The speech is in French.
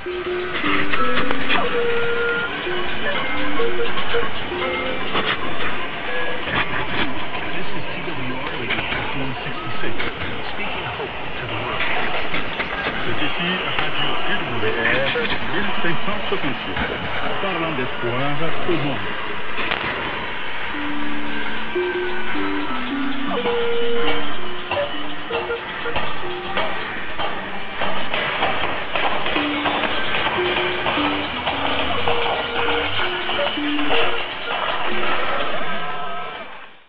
C'est ici Radio UWR 1568, parlant d'espoir au monde.